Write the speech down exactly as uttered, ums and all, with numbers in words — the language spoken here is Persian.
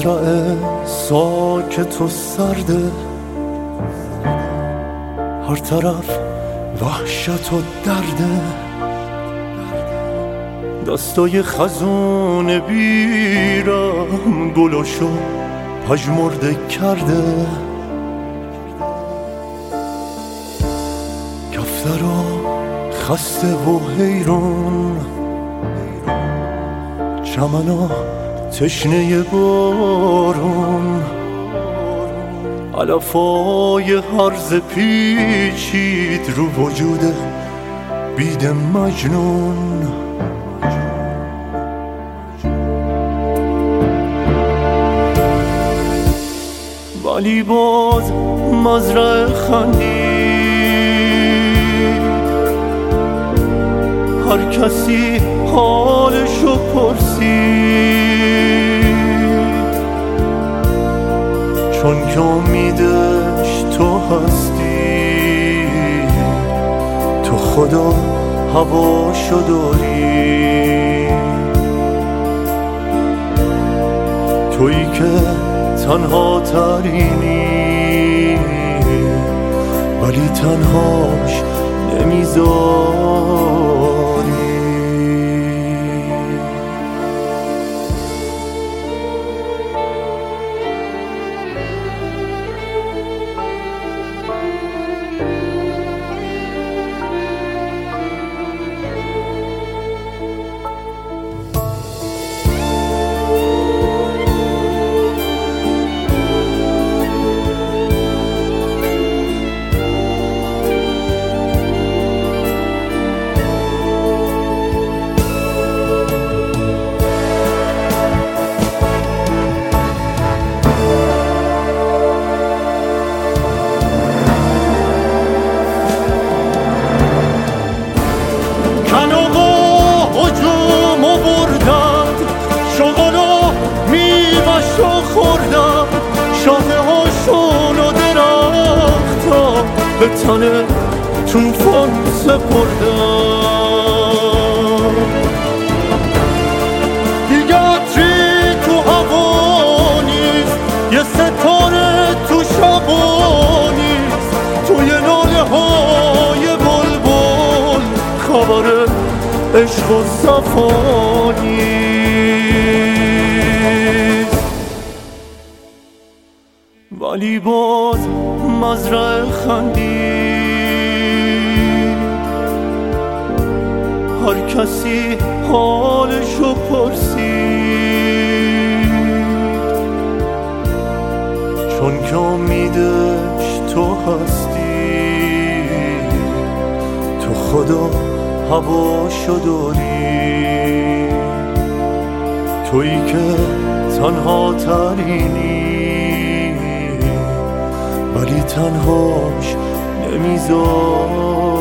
مزرعه ساکت و سرده، هر طرف وحشت و درده، دستای خزون بیرم گلاشو پژمرده کرده، کفترا خسته و حیران، چمنا تشنه بارون، علفای هرز پیچید رو وجود بید مجنون. ولی باز مزرعه خندید، هر کسی حالشو پرسید، چون که امیدش تو هستی، تو خدا هواشو داری، تویی که تنها ترینی ولی تنهاش نمیذاری. شاخه هاشون و درخت ها به تن توفان سپردن، دیگه عطری تو هوا نیست، یه ستاره تو شبا نیست، توی ناله های بلبل خبر عشق و صفا نیست. ولی باز مزرعه خندید، هر کسی حالشو پرسید، چون که امیدش تو هستی، تو خدا هواشو داری، تویی که تنها ترینی ولی تنهاش نمیذاری.